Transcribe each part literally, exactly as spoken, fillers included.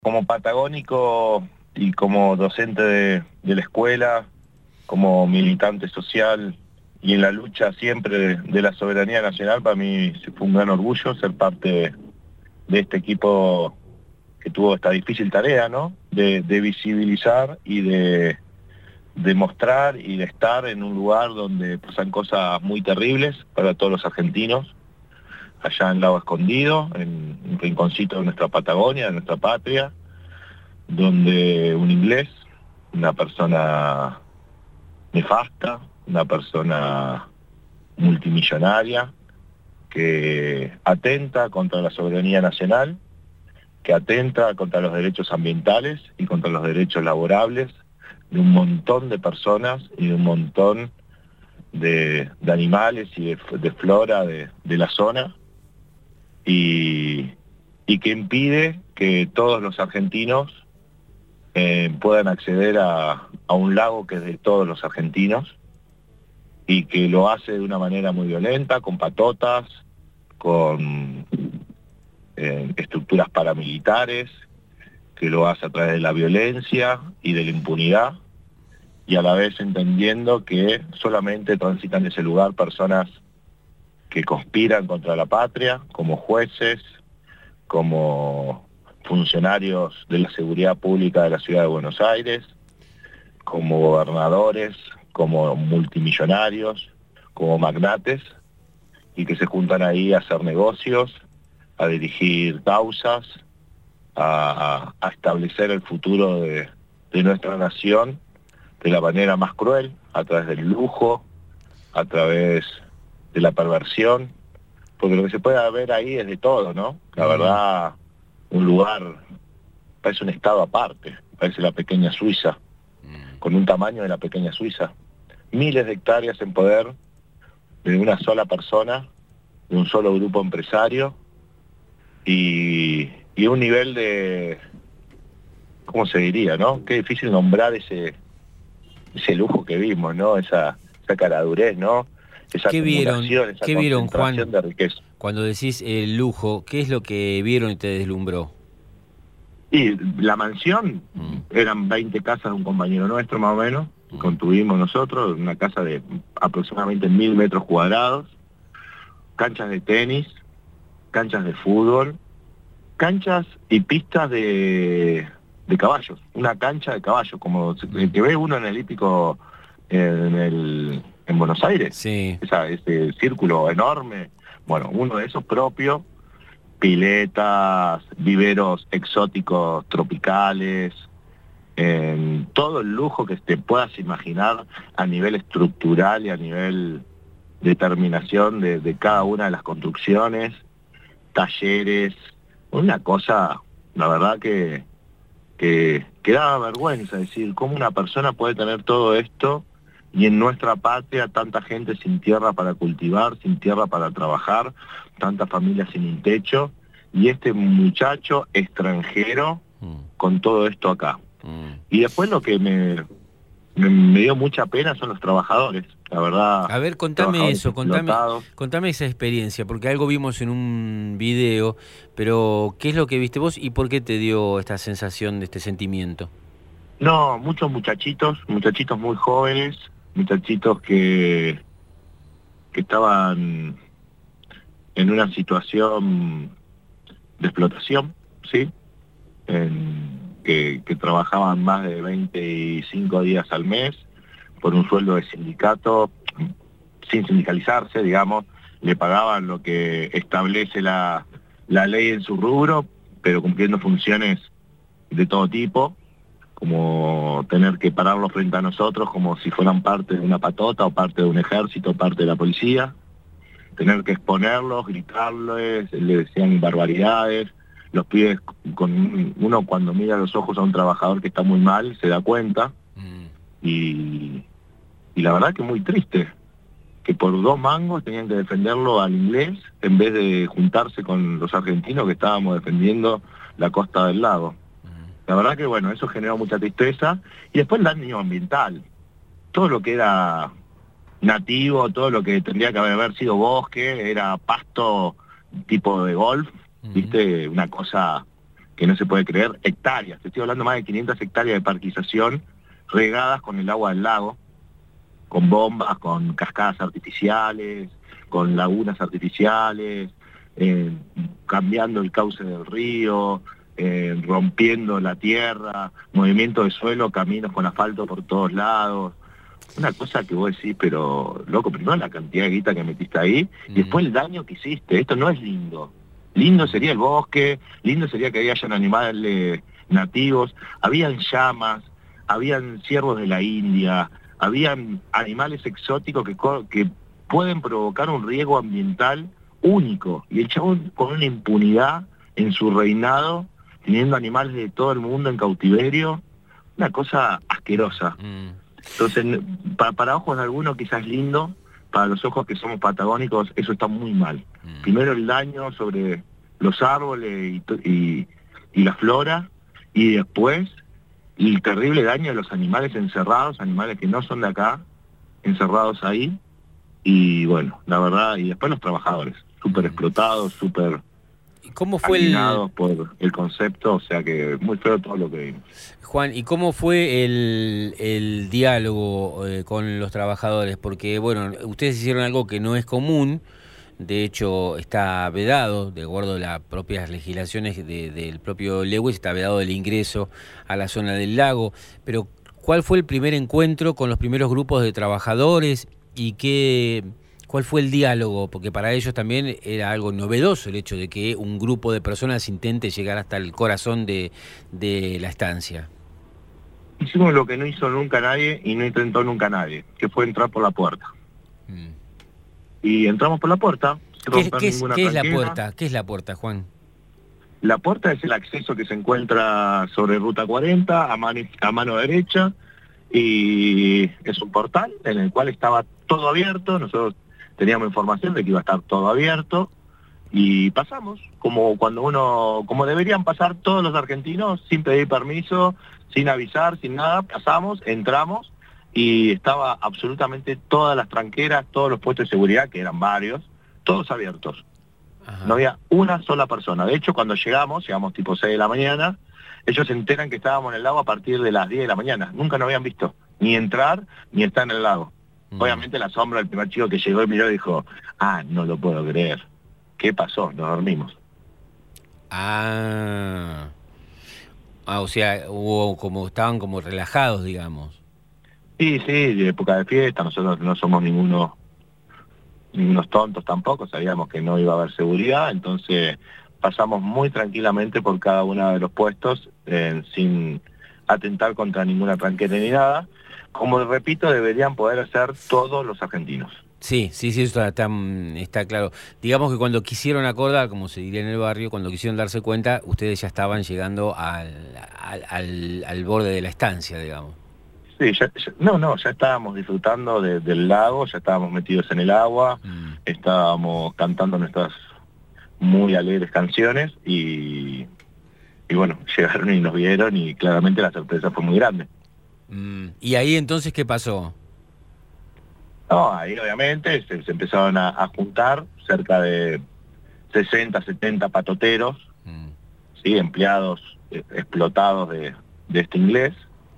Como patagónico y como docente de, de la escuela, como militante social y en la lucha siempre de, de la soberanía nacional, para mí fue un gran orgullo ser parte de, de este equipo que tuvo esta difícil tarea, ¿no? De, de visibilizar y de, de mostrar y de estar en un lugar donde pasan cosas muy terribles para todos los argentinos, allá en Lago Escondido, en un rinconcito de nuestra Patagonia, de nuestra patria, donde un inglés, una persona nefasta, una persona multimillonaria, que atenta contra la soberanía nacional, que atenta contra los derechos ambientales y contra los derechos laborables de un montón de personas y de un montón de, de animales y de, de flora de, de la zona, y, y que impide que todos los argentinos eh, puedan acceder a, a un lago que es de todos los argentinos, y que lo hace de una manera muy violenta, con patotas, con eh, estructuras paramilitares, que lo hace a través de la violencia y de la impunidad, y a la vez entendiendo que solamente transitan ese lugar personas que conspiran contra la patria, como jueces, como funcionarios de la seguridad pública de la ciudad de Buenos Aires, como gobernadores, como multimillonarios, como magnates, y que se juntan ahí a hacer negocios, a dirigir causas, a, a establecer el futuro de, de nuestra nación de la manera más cruel, a través del lujo, a través de la perversión, porque lo que se puede ver ahí es de todo, ¿no? La verdad, un lugar, parece un estado aparte, parece la pequeña Suiza, con un tamaño de la pequeña Suiza. Miles de hectáreas en poder de una sola persona, de un solo grupo empresario, y, y un nivel de, ¿cómo se diría, no? Qué difícil nombrar ese, ese lujo que vimos, ¿no? Esa, esa caradurez, ¿no? Esa ¿Qué vieron, acumulación, esa qué vieron, concentración Juan, de riqueza. cuando decís el lujo? ¿Qué es lo que vieron y te deslumbró? Y la mansión, Mm, eran veinte casas de un compañero nuestro más o menos, que mm. construimos nosotros, una casa de aproximadamente mil metros cuadrados, canchas de tenis, canchas de fútbol, canchas y pistas de, de caballos, una cancha de caballos, como el que ve uno en el hípico en, el, en Buenos Aires, Sí. esa, ese círculo enorme, bueno, uno de esos propios, piletas, viveros exóticos tropicales, eh, todo el lujo que te puedas imaginar a nivel estructural y a nivel de terminación de, de cada una de las construcciones, talleres, una cosa, la verdad que, que, que daba vergüenza, decir, cómo una persona puede tener todo esto y en nuestra patria tanta gente sin tierra para cultivar, sin tierra para trabajar, tantas familias sin un techo, y este muchacho extranjero Mm, con todo esto acá. mm. Y después lo que me, me, me dio mucha pena son los trabajadores, la verdad, A ver, contame trabajadores eso, contame, explotados. contame esa experiencia, porque algo vimos en un video, pero ¿qué es lo que viste vos y por qué te dio esta sensación, de este sentimiento? No, muchos muchachitos, muchachitos muy jóvenes, muchachitos que, que estaban en una situación de explotación, ¿sí? En- que, que trabajaban más de veinticinco días al mes por un sueldo de sindicato, sin sindicalizarse, digamos, le pagaban lo que establece la, la ley en su rubro, pero cumpliendo funciones de todo tipo, como tener que pararlos frente a nosotros como si fueran parte de una patota o parte de un ejército, parte de la policía, tener que exponerlos, gritarles, le decían barbaridades, los pibes, con uno cuando mira a los ojos a un trabajador que está muy mal, se da cuenta, Mm, y, y la verdad que muy triste, que por dos mangos tenían que defenderlo al inglés en vez de juntarse con los argentinos que estábamos defendiendo la costa del lago. mm, La verdad que bueno, eso generó mucha tristeza. Y después el daño ambiental. Todo lo que era nativo, todo lo que tendría que haber sido bosque, era pasto tipo de golf, mm, ¿viste? Una cosa que no se puede creer, hectáreas, te estoy hablando más de quinientas hectáreas de parquización regadas con el agua del lago, con bombas, con cascadas artificiales, con lagunas artificiales, eh, cambiando el cauce del río, eh, rompiendo la tierra, movimiento de suelo, caminos con asfalto por todos lados. Una cosa que vos decís, pero loco, primero la cantidad de guita que metiste ahí, mm. y después el daño que hiciste. Esto no es lindo. Lindo sería el bosque, lindo sería que ahí hayan animales nativos, habían llamas, habían ciervos de la India, habían animales exóticos que, que pueden provocar un riesgo ambiental único. Y el chabón con una impunidad en su reinado, teniendo animales de todo el mundo en cautiverio, una cosa asquerosa. Mm. Entonces, para, para ojos de algunos quizás lindo, para los ojos que somos patagónicos, eso está muy mal. Mm. Primero el daño sobre los árboles y, y, y la flora, y después el terrible daño de los animales encerrados, animales que no son de acá, encerrados ahí, y bueno, la verdad, y después los trabajadores, súper explotados, súper ¿Cómo fue el... por el concepto, o sea que muy feo todo lo que vimos. Juan, ¿y cómo fue el, el diálogo eh, con los trabajadores? Porque, bueno, ustedes hicieron algo que no es común, de hecho está vedado, de acuerdo a las propias legislaciones de, del propio Lewis, está vedado el ingreso a la zona del lago, pero ¿cuál fue el primer encuentro con los primeros grupos de trabajadores y qué... ¿Cuál fue el diálogo? Porque para ellos también era algo novedoso el hecho de que un grupo de personas intente llegar hasta el corazón de, de la estancia. Hicimos lo que no hizo nunca nadie y no intentó nunca nadie, que fue entrar por la puerta. Mm. Y entramos por la puerta. ¿Qué, ¿qué, es, ¿qué es la puerta? ¿Qué es la puerta, Juan? La puerta es el acceso que se encuentra sobre Ruta cuarenta, a mano, a mano derecha, y es un portal en el cual estaba todo abierto. Nosotros teníamos información de que iba a estar todo abierto y pasamos, como cuando uno, como deberían pasar todos los argentinos, sin pedir permiso, sin avisar, sin nada, pasamos, entramos y estaba absolutamente todas las tranqueras, todos los puestos de seguridad, que eran varios, todos abiertos. Ajá. No había una sola persona. De hecho, cuando llegamos, llegamos tipo seis de la mañana, ellos se enteran que estábamos en el lago a partir de las diez de la mañana. Nunca nos habían visto, ni entrar, ni estar en el lago. Obviamente la sombra del primer chico que llegó y miró y dijo, ah, no lo puedo creer. ¿Qué pasó? Nos dormimos. Ah, ah o sea, hubo como estaban como relajados, digamos. Sí, sí, de época de fiesta, nosotros no somos ninguno, ningunos tontos tampoco, sabíamos que no iba a haber seguridad, entonces pasamos muy tranquilamente por cada uno de los puestos, eh, sin atentar contra ninguna tranquera ni nada. Como repito, deberían poder hacer todos los argentinos. Sí, sí, sí, eso está, está claro. Digamos que cuando quisieron acordar, como se diría en el barrio, cuando quisieron darse cuenta, ustedes ya estaban llegando al, al, al, al borde de la estancia, digamos. Sí, ya, ya, no, no, ya estábamos disfrutando de, del lago, ya estábamos metidos en el agua, mm. estábamos cantando nuestras muy alegres canciones y, y bueno, llegaron y nos vieron y claramente la sorpresa fue muy grande. Mm. ¿Y ahí entonces qué pasó? No, ahí obviamente se, se empezaron a, a juntar cerca de sesenta, setenta patoteros, mm. ¿sí? Empleados eh, explotados de, de este inglés,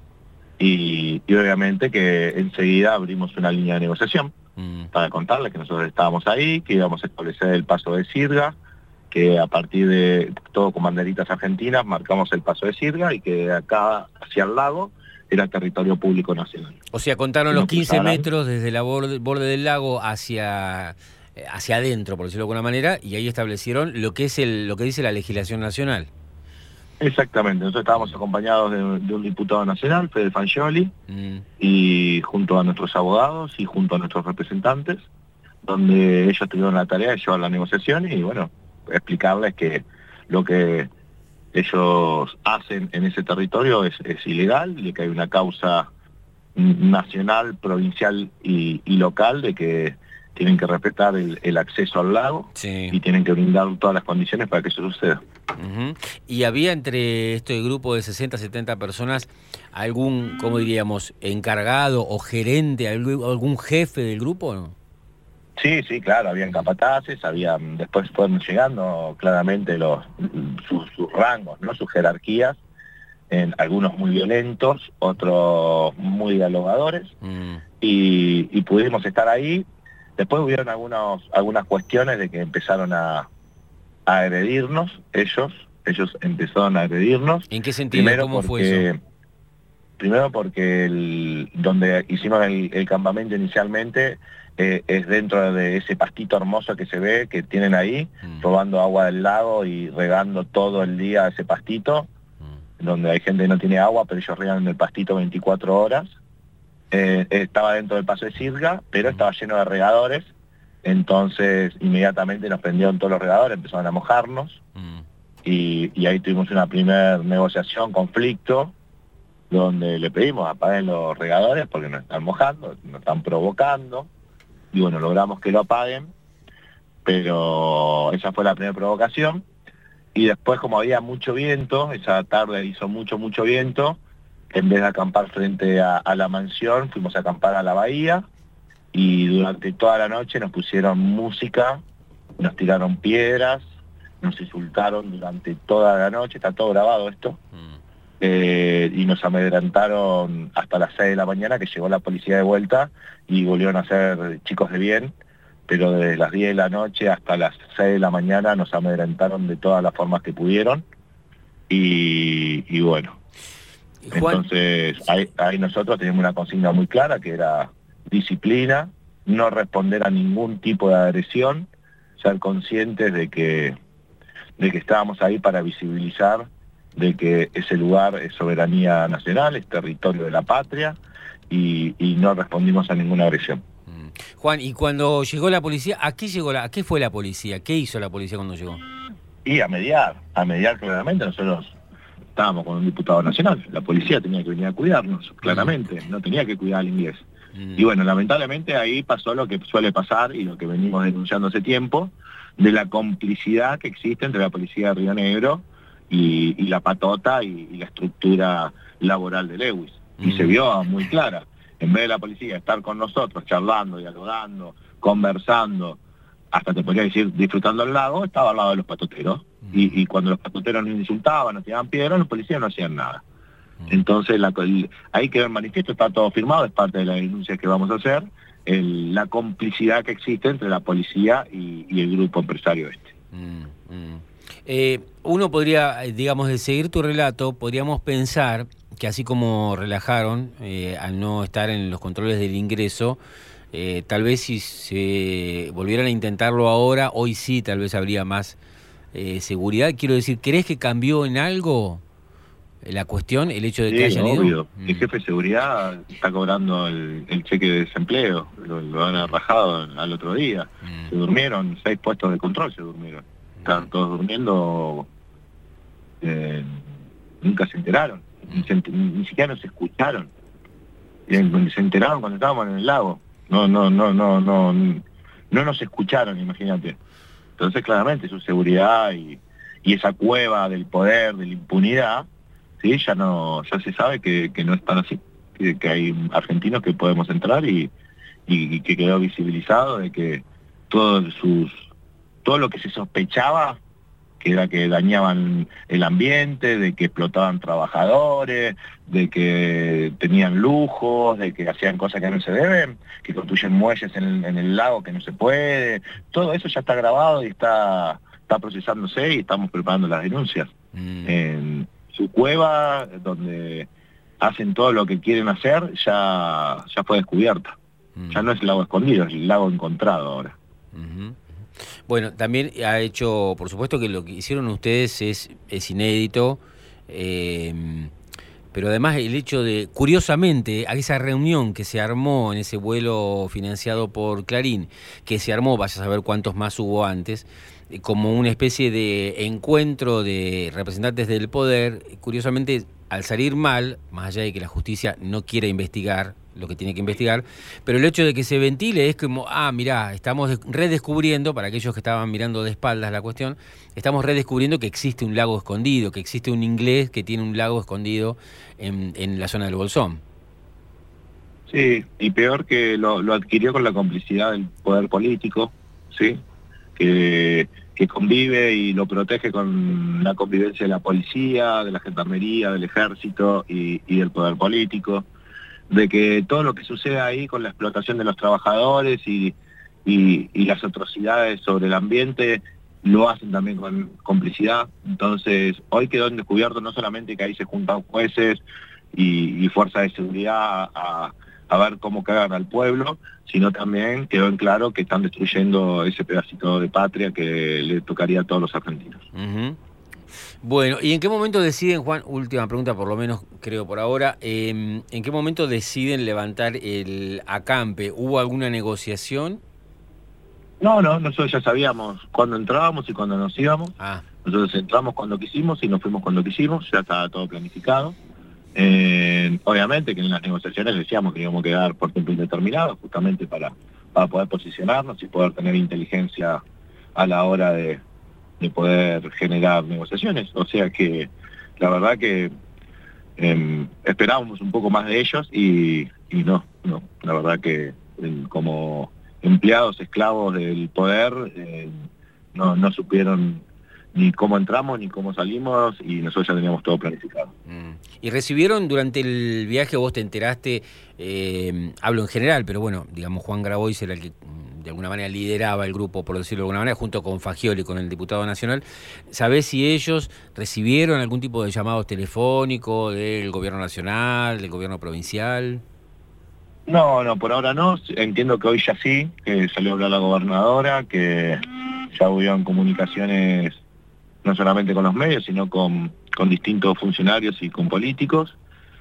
y, y obviamente que enseguida abrimos una línea de negociación mm. para contarles que nosotros estábamos ahí, que íbamos a establecer el paso de Sirga, que a partir de todo con banderitas argentinas marcamos el paso de Sirga y que de acá hacia el lago era territorio público nacional. O sea, contaron los quince metros desde la borde, borde del lago hacia, hacia adentro, por decirlo de alguna manera, y ahí establecieron lo que es el, lo que dice la legislación nacional. Exactamente, nosotros estábamos acompañados de, de un diputado nacional, Fede Fancioli, mm. y junto a nuestros abogados y junto a nuestros representantes, donde ellos tuvieron la tarea de llevar la negociación y bueno, explicarles que lo que ellos hacen en ese territorio es, es ilegal, y que hay una causa nacional, provincial y, y local de que tienen que respetar el, el acceso al lago, sí. y tienen que brindar todas las condiciones para que eso suceda. Uh-huh. ¿Y había entre este grupo de sesenta, setenta personas algún, ¿cómo diríamos, encargado o gerente, algún, algún jefe del grupo o no? Sí, sí, claro, habían capataces, habían, después fueron llegando claramente los sus, sus rangos, ¿no? Sus jerarquías, en algunos muy violentos, otros muy dialogadores, mm. y, y pudimos estar ahí. Después hubieron algunos, algunas cuestiones de que empezaron a, a agredirnos, ellos, ellos empezaron a agredirnos. ¿En qué sentido? Primero ¿Cómo porque, fue eso? Primero porque el, donde hicimos el, el campamento inicialmente eh, es dentro de ese pastito hermoso que se ve, que tienen ahí, mm. robando agua del lago y regando todo el día ese pastito, mm. donde hay gente que no tiene agua, pero ellos regan en el pastito veinticuatro horas. Eh, estaba dentro del paso de Sirga, pero estaba lleno de regadores, entonces inmediatamente nos prendieron todos los regadores, empezaron a mojarnos, mm. y, y ahí tuvimos una primera negociación, conflicto, donde le pedimos apaguen los regadores porque nos están mojando, nos están provocando, y bueno, logramos que lo apaguen, pero esa fue la primera provocación, y después como había mucho viento, esa tarde hizo mucho, mucho viento, en vez de acampar frente a, a la mansión, fuimos a acampar a la bahía, y durante toda la noche nos pusieron música, nos tiraron piedras, nos insultaron durante toda la noche, está todo grabado esto, mm. eh, y nos amedrentaron hasta las seis de la mañana, que llegó la policía de vuelta, y volvieron a ser chicos de bien, pero desde las diez de la noche hasta las seis de la mañana nos amedrentaron de todas las formas que pudieron, y, y bueno. Juan... Entonces, ahí, ahí nosotros teníamos una consigna muy clara, que era disciplina, no responder a ningún tipo de agresión, ser conscientes de que, de que estábamos ahí para visibilizar de que ese lugar es soberanía nacional, es territorio de la patria, y, y no respondimos a ninguna agresión. Juan, y cuando llegó la policía, ¿a qué llegó la, a qué fue la policía? ¿Qué hizo la policía cuando llegó? Y a mediar, a mediar claramente. Nosotros estábamos con un diputado nacional, la policía tenía que venir a cuidarnos, claramente, no tenía que cuidar al inglés. Mm. Y bueno, lamentablemente ahí pasó lo que suele pasar y lo que venimos denunciando hace tiempo, de la complicidad que existe entre la policía de Río Negro y, y la patota y, y la estructura laboral de Lewis. Mm. Y se vio muy clara. En vez de la policía estar con nosotros, charlando, dialogando, conversando, hasta te podría decir disfrutando el lago, estaba al lado de los patoteros. Mm. Y, y cuando los patoteros nos insultaban, nos tiraban piedras, los policías no hacían nada. Mm. Entonces, la, el, ahí quedó el manifiesto, está todo firmado, es parte de la denuncia que vamos a hacer, el, la complicidad que existe entre la policía y, y el grupo empresario este. Mm, mm. Eh, uno podría, digamos, de seguir tu relato, podríamos pensar que así como relajaron eh, al no estar en los controles del ingreso, eh, tal vez si se volvieran a intentarlo ahora, hoy sí tal vez habría más eh, seguridad. Quiero decir, ¿crees que cambió en algo la cuestión, el hecho de sí, que hayan obvio. ido? El jefe de seguridad está cobrando el, el cheque de desempleo, lo, lo han rajado al otro día. Mm. Se durmieron, seis puestos de control se durmieron. Estaban todos durmiendo, eh, nunca se enteraron, ni, se, ni siquiera nos escucharon. Eh, se enteraron cuando estábamos en el lago. No, no, no, no, no, no nos escucharon, imagínate. Entonces claramente su seguridad y, y esa cueva del poder, de la impunidad, sí, ya no, ya se sabe que, que no están así, que, que hay argentinos que podemos entrar y, y, y que quedó visibilizado de que todos sus todo lo que se sospechaba, que era que dañaban el ambiente, de que explotaban trabajadores, de que tenían lujos, de que hacían cosas que no se deben, que construyen muelles en el, en el lago que no se puede, todo eso ya está grabado y está, está procesándose y estamos preparando las denuncias. Mm. En su cueva, donde hacen todo lo que quieren hacer, ya, ya fue descubierta. Mm. Ya no es el lago escondido, es el lago encontrado ahora. Uh-huh. Bueno, también ha hecho, por supuesto que lo que hicieron ustedes es, es inédito, eh, pero además el hecho de, curiosamente, a esa reunión que se armó en ese vuelo financiado por Clarín, que se armó, vaya a saber cuántos más hubo antes, eh, como una especie de encuentro de representantes del poder, curiosamente, al salir mal, más allá de que la justicia no quiera investigar lo que tiene que investigar, pero el hecho de que se ventile es como, ah, mirá, estamos redescubriendo, para aquellos que estaban mirando de espaldas la cuestión, estamos redescubriendo que existe un lago escondido, que existe un inglés que tiene un lago escondido en, en la zona del Bolsón. Sí, y peor que lo, lo adquirió con la complicidad del poder político, ¿sí? Que, que convive y lo protege con la convivencia de la policía, de la gendarmería, del ejército y, y del poder político, de que todo lo que sucede ahí con la explotación de los trabajadores y, y, y las atrocidades sobre el ambiente lo hacen también con complicidad. Entonces, hoy quedó en descubierto no solamente que ahí se juntan jueces y, y fuerzas de seguridad a, a ver cómo cagan al pueblo, sino también quedó en claro que están destruyendo ese pedacito de patria que le tocaría a todos los argentinos. Uh-huh. Bueno, ¿y en qué momento deciden, Juan, última pregunta por lo menos creo por ahora, eh, ¿en qué momento deciden levantar el acampe? ¿Hubo alguna negociación? No, no, nosotros ya sabíamos cuándo entrábamos y cuándo nos íbamos. Ah. Nosotros entramos cuando quisimos y nos fuimos cuando quisimos, ya estaba todo planificado. Eh, obviamente que en las negociaciones decíamos que íbamos a quedar por tiempo indeterminado, justamente para, para poder posicionarnos y poder tener inteligencia a la hora de, de poder generar negociaciones. O sea que la verdad que eh, esperábamos un poco más de ellos y, y no, no, la verdad que eh, como empleados, esclavos del poder, eh, no, no supieron ni cómo entramos, ni cómo salimos, y nosotros ya teníamos todo planificado. Mm. ¿Y recibieron durante el viaje, vos te enteraste, eh, hablo en general, pero bueno, digamos Juan Grabois era el que de alguna manera lideraba el grupo, por decirlo de alguna manera, junto con Fagioli, con el diputado nacional, ¿sabés si ellos recibieron algún tipo de llamados telefónicos del gobierno nacional, del gobierno provincial? No, no, por ahora no, entiendo que hoy ya sí, que salió a hablar la gobernadora, que ya hubieron comunicaciones no solamente con los medios, sino con, con distintos funcionarios y con políticos.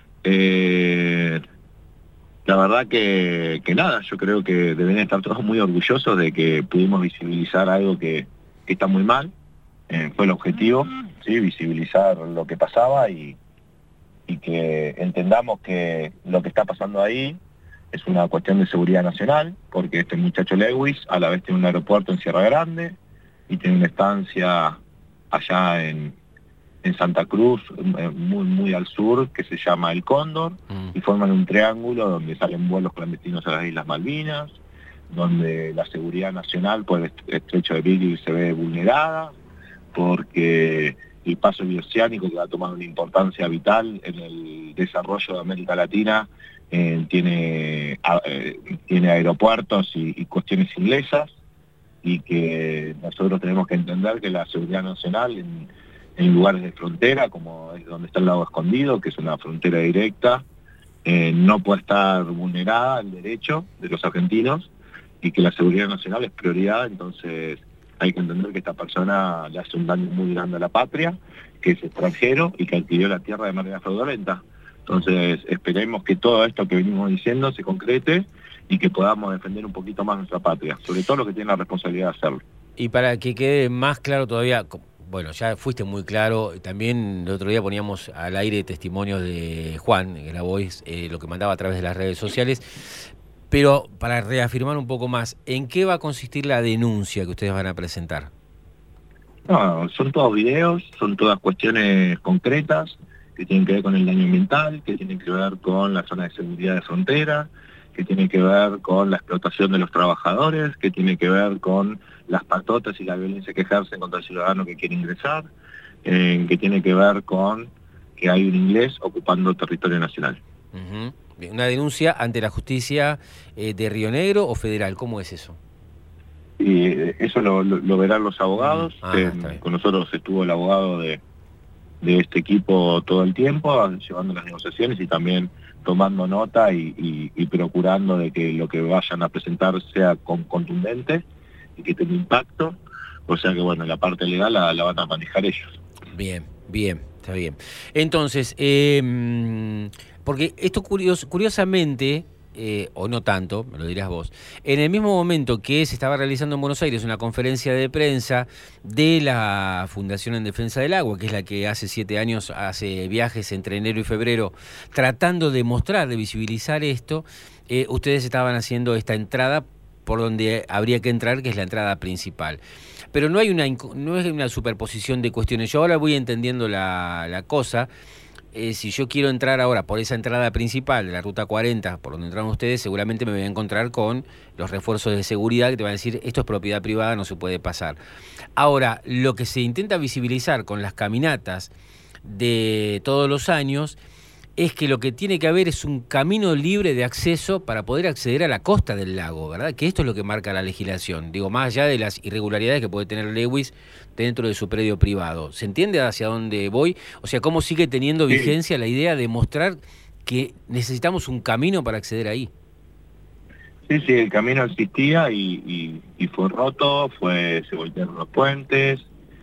Eh, la verdad que, que nada, yo creo que deben estar todos muy orgullosos de que pudimos visibilizar algo que, que está muy mal. Eh, fue el objetivo, ¿sí? Visibilizar lo que pasaba y, y que entendamos que lo que está pasando ahí es una cuestión de seguridad nacional, porque este muchacho Lewis a la vez tiene un aeropuerto en Sierra Grande y tiene una estancia allá en, en Santa Cruz, muy muy al sur, que se llama El Cóndor, mm. y forman un triángulo donde salen vuelos clandestinos a las Islas Malvinas, donde la seguridad nacional por el estrecho de Big se ve vulnerada, porque el paso bioceánico, que va a tomar una importancia vital en el desarrollo de América Latina, eh, tiene, eh, tiene aeropuertos y, y cuestiones inglesas, y que nosotros tenemos que entender que la seguridad nacional en, en lugares de frontera, como es donde está el Lago Escondido, que es una frontera directa, eh, no puede estar vulnerada el derecho de los argentinos, y que la seguridad nacional es prioridad. Entonces hay que entender que esta persona le hace un daño muy grande a la patria, que es extranjero y que adquirió la tierra de manera fraudulenta. Entonces esperemos que todo esto que venimos diciendo se concrete y que podamos defender un poquito más nuestra patria, sobre todo los que tienen la responsabilidad de hacerlo. Y para que quede más claro todavía, bueno, ya fuiste muy claro, también el otro día poníamos al aire testimonios de Juan Grabois, eh, lo que mandaba a través de las redes sociales, pero para reafirmar un poco más, ¿en qué va a consistir la denuncia que ustedes van a presentar? No, son todos videos, son todas cuestiones concretas, que tienen que ver con el daño ambiental, que tienen que ver con la zona de seguridad de frontera, que tiene que ver con la explotación de los trabajadores, que tiene que ver con las patotas y la violencia que ejercen contra el ciudadano que quiere ingresar, eh, que tiene que ver con que hay un inglés ocupando territorio nacional. Uh-huh. ¿Una denuncia ante la justicia eh, de Río Negro o federal? ¿Cómo es eso? Y eh, eso lo, lo, lo verán los abogados. Uh-huh. ah, eh, con nosotros estuvo el abogado de, de este equipo todo el tiempo, llevando las negociaciones y también tomando nota y, y, y procurando de que lo que vayan a presentar sea con, contundente y que tenga impacto. O sea que bueno, la parte legal la, la van a manejar ellos. Bien, bien, está bien. Entonces, eh, porque esto curios, curiosamente, eh, o no tanto, me lo dirás vos, en el mismo momento que se estaba realizando en Buenos Aires una conferencia de prensa de la Fundación en Defensa del Agua, que es la que hace siete años hace viajes entre enero y febrero tratando de mostrar, de visibilizar esto, eh, ustedes estaban haciendo esta entrada por donde habría que entrar, que es la entrada principal. Pero no hay una, no es una superposición de cuestiones. Yo ahora voy entendiendo la, la cosa. eh, si yo quiero entrar ahora por esa entrada principal de la ruta cuarenta, por donde entraron ustedes, seguramente me voy a encontrar con los refuerzos de seguridad que te van a decir, esto es propiedad privada, no se puede pasar. Ahora, lo que se intenta visibilizar con las caminatas de todos los años es que lo que tiene que haber es un camino libre de acceso para poder acceder a la costa del lago, ¿verdad? Que esto es lo que marca la legislación. Digo, más allá de las irregularidades que puede tener Lewis dentro de su predio privado. ¿Se entiende hacia dónde voy? O sea, ¿cómo sigue teniendo Sí. vigencia la idea de mostrar que necesitamos un camino para acceder ahí? Sí, sí, el camino existía y, y, y fue roto, fue se voltearon los puentes,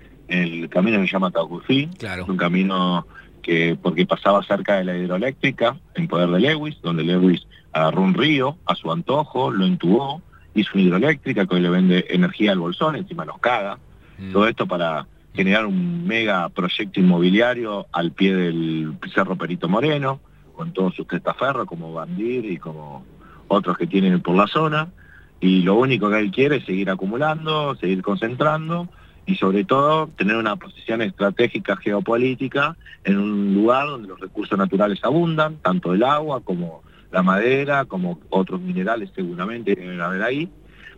el camino se llama Taucufí, Claro. es un camino que porque pasaba cerca de la hidroeléctrica, en poder de Lewis, donde Lewis agarró un río a su antojo, lo intubó, hizo una hidroeléctrica que hoy le vende energía al bolsón, encima nos caga. Mm. Todo esto para generar un mega proyecto inmobiliario al pie del Cerro Perito Moreno, con todos sus testaferros como Bandir y como otros que tienen por la zona, y lo único que él quiere es seguir acumulando, seguir concentrando, y sobre todo tener una posición estratégica geopolítica en un lugar donde los recursos naturales abundan, tanto el agua como la madera, como otros minerales seguramente deben haber ahí,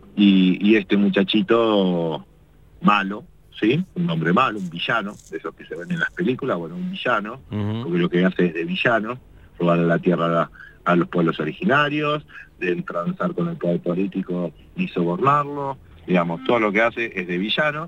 y, y este muchachito malo, ¿sí? Un hombre malo, un villano, de esos que se ven en las películas, bueno, un villano, uh-huh. Porque lo que hace es de villano, robarle la tierra a, a los pueblos originarios, de transar con el poder político y sobornarlo, digamos, todo lo que hace es de villano.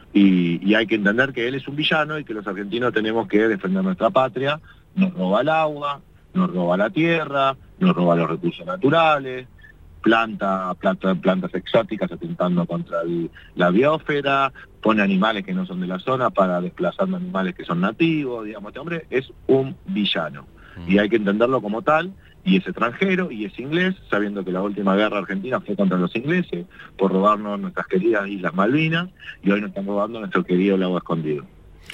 Y, y hay que entender que él es un villano y que los argentinos tenemos que defender nuestra patria. Nos roba el agua, nos roba la tierra, nos roba los recursos naturales, planta, planta plantas exóticas atentando contra el, la biosfera, pone animales que no son de la zona para desplazando animales que son nativos, digamos, este hombre es un villano. Mm. Y hay que entenderlo como tal, y es extranjero, y es inglés, sabiendo que la última guerra argentina fue contra los ingleses, por robarnos nuestras queridas Islas Malvinas, y hoy nos están robando nuestro querido lago escondido.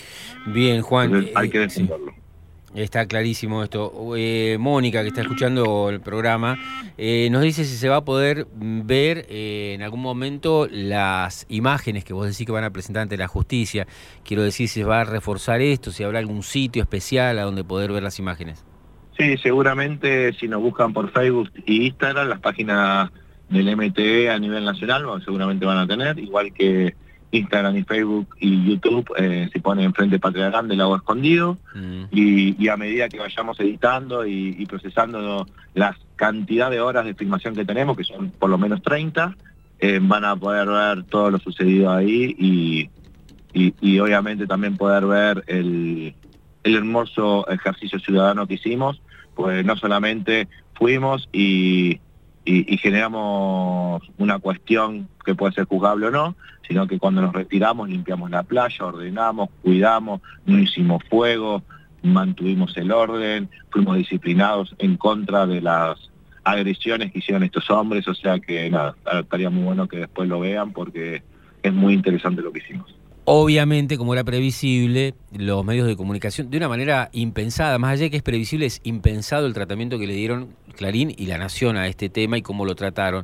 Bien, Juan. Entonces, hay que eh, defenderlo. Sí. Está clarísimo esto. Eh, Mónica, que está escuchando el programa, eh, nos dice si se va a poder ver eh, en algún momento las imágenes que vos decís que van a presentar ante la justicia. Quiero decir, si se va a reforzar esto, si habrá algún sitio especial a donde poder ver las imágenes. Sí, seguramente si nos buscan por Facebook y Instagram, las páginas del M T E a nivel nacional, bueno, seguramente van a tener, igual que Instagram y Facebook y YouTube, eh, se pone enfrente Patria Grande, Lago Escondido, mm. y, y a medida que vayamos editando y, y procesando la cantidad de horas de filmación que tenemos, que son por lo menos treinta, eh, van a poder ver todo lo sucedido ahí y, y, y obviamente también poder ver el, el hermoso ejercicio ciudadano que hicimos, pues no solamente fuimos y... Y, y generamos una cuestión que puede ser juzgable o no, sino que cuando nos retiramos limpiamos la playa, ordenamos, cuidamos, no hicimos fuego, mantuvimos el orden, fuimos disciplinados en contra de las agresiones que hicieron estos hombres, o sea que nada, estaría muy bueno que después lo vean porque es muy interesante lo que hicimos. Obviamente, como era previsible, los medios de comunicación, de una manera impensada, más allá de que es previsible, es impensado el tratamiento que le dieron Clarín y La Nación a este tema y cómo lo trataron.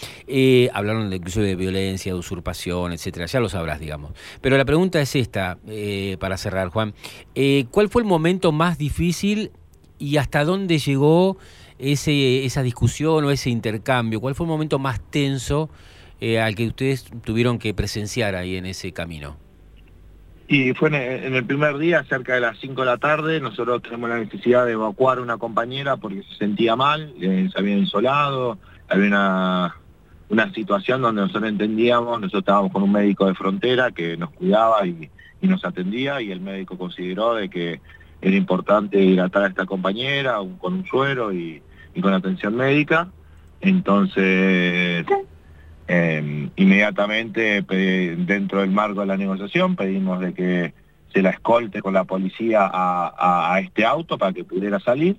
Eh, hablaron de, incluso de violencia, de usurpación, etcétera. Ya lo sabrás, digamos. Pero la pregunta es esta, eh, para cerrar, Juan. Eh, ¿Cuál fue el momento más difícil y hasta dónde llegó ese, esa discusión o ese intercambio? ¿Cuál fue el momento más tenso eh, al que ustedes tuvieron que presenciar ahí en ese camino? Y fue en el primer día, cerca de las cinco de la tarde, nosotros tenemos la necesidad de evacuar a una compañera porque se sentía mal, eh, se había insolado, había una, una situación donde nosotros entendíamos, nosotros estábamos con un médico de frontera que nos cuidaba y, y nos atendía, y el médico consideró de que era importante hidratar a esta compañera un, con un suero y, y con atención médica. Entonces... Eh, inmediatamente dentro del marco de la negociación pedimos de que se la escolte con la policía a, a, a este auto para que pudiera salir,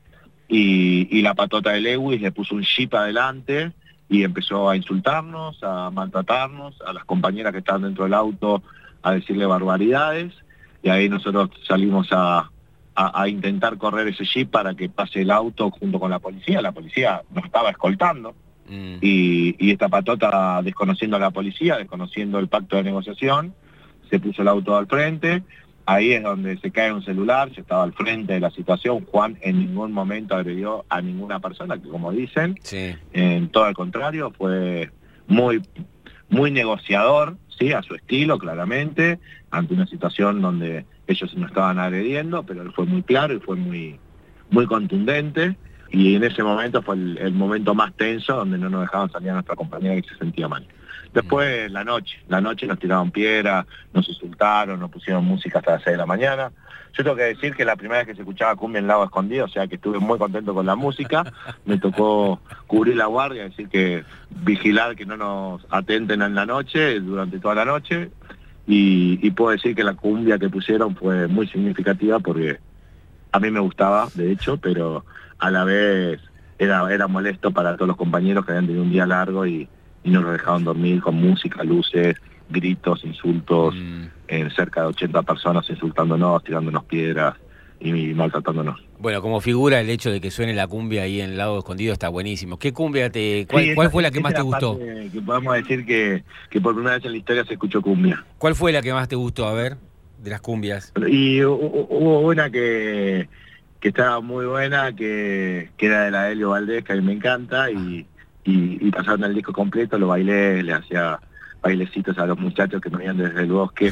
y, y la patota de Lewis le puso un jeep adelante y empezó a insultarnos, a maltratarnos, a las compañeras que estaban dentro del auto a decirle barbaridades, y ahí nosotros salimos a, a, a intentar correr ese jeep para que pase el auto junto con la policía. La policía nos estaba escoltando. Mm. Y, y esta patota, desconociendo a la policía, desconociendo el pacto de negociación, se puso el auto al frente ahí es donde se cae un celular, yo estaba al frente de la situación, Juan en ningún momento agredió a ninguna persona, que como dicen, sí. en todo al contrario, fue muy, muy negociador, sí, a su estilo, claramente, ante una situación donde ellos no estaban agrediendo, pero él fue muy claro y fue muy, muy contundente, y en ese momento fue el, el momento más tenso, donde no nos dejaban salir a nuestra compañera que se sentía mal. Después, la noche, la noche nos tiraron piedras, nos insultaron, nos pusieron música hasta las seis de la mañana. Yo tengo que decir que la primera vez que se escuchaba cumbia en Lago Escondido, o sea que estuve muy contento con la música, me tocó cubrir la guardia, decir que vigilar que no nos atenten en la noche, durante toda la noche, y, y puedo decir que la cumbia que pusieron fue muy significativa porque a mí me gustaba, de hecho, pero a la vez era, era molesto para todos los compañeros que habían tenido un día largo y y no nos dejaban dormir con música, luces, gritos, insultos, mm. en cerca de ochenta personas insultándonos, tirándonos piedras y, y maltratándonos. Bueno, como figura el hecho de que suene la cumbia ahí en el Lago Escondido está buenísimo. ¿Qué cumbia te, cuál, sí, ¿cuál esa, fue la que más te gustó? Que podemos decir que, que por primera vez en la historia se escuchó cumbia. ¿Cuál fue la que más te gustó, a ver, de las cumbias? Y hubo una que, que estaba muy buena, que, que era de la Helio Valdés, que a mí me encanta, y... Y, y pasando el disco completo, lo bailé, le hacía bailecitos a los muchachos que me venían desde el bosque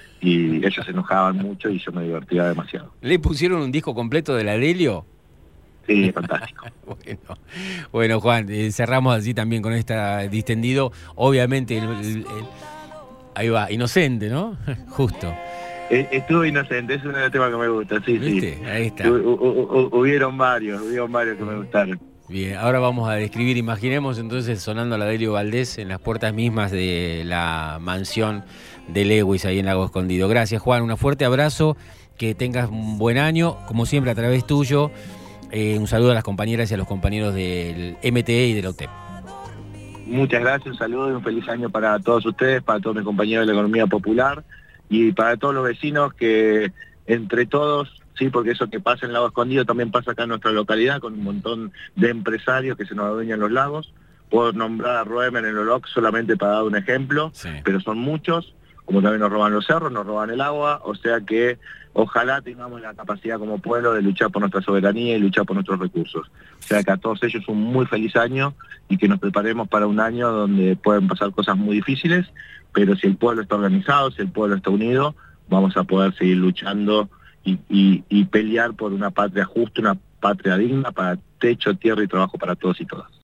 y ellos se enojaban mucho y yo me divertía demasiado. ¿Le pusieron un disco completo de la Delio? Sí, fantástico. bueno, bueno, Juan, eh, cerramos así también con esta distendido. Obviamente, el, el, el, ahí va, inocente, ¿no? Justo. Estuvo inocente, es uno de los temas que me gusta, sí, ¿viste? sí. Ahí está. Hubieron varios, hubieron varios que me gustaron. Bien, ahora vamos a describir, imaginemos entonces sonando la Delio Valdés en las puertas mismas de la mansión de Lewis ahí en Lago Escondido. Gracias, Juan, un fuerte abrazo, que tengas un buen año, como siempre a través tuyo. Eh, un saludo a las compañeras y a los compañeros del M T E y del O T E P. Muchas gracias, un saludo y un feliz año para todos ustedes, para todos mis compañeros de la economía popular y para todos los vecinos que entre todos... Sí, porque eso que pasa en Lago Escondido también pasa acá en nuestra localidad, con un montón de empresarios que se nos adueñan los lagos. Puedo nombrar a Roemer en Oloc solamente para dar un ejemplo, sí. Pero son muchos, como también nos roban los cerros, nos roban el agua, o sea que ojalá tengamos la capacidad como pueblo de luchar por nuestra soberanía y luchar por nuestros recursos. O sea que a todos ellos un muy feliz año y que nos preparemos para un año donde pueden pasar cosas muy difíciles, pero si el pueblo está organizado, si el pueblo está unido, vamos a poder seguir luchando Y, y, y pelear por una patria justa, una patria digna para techo, tierra y trabajo para todos y todas.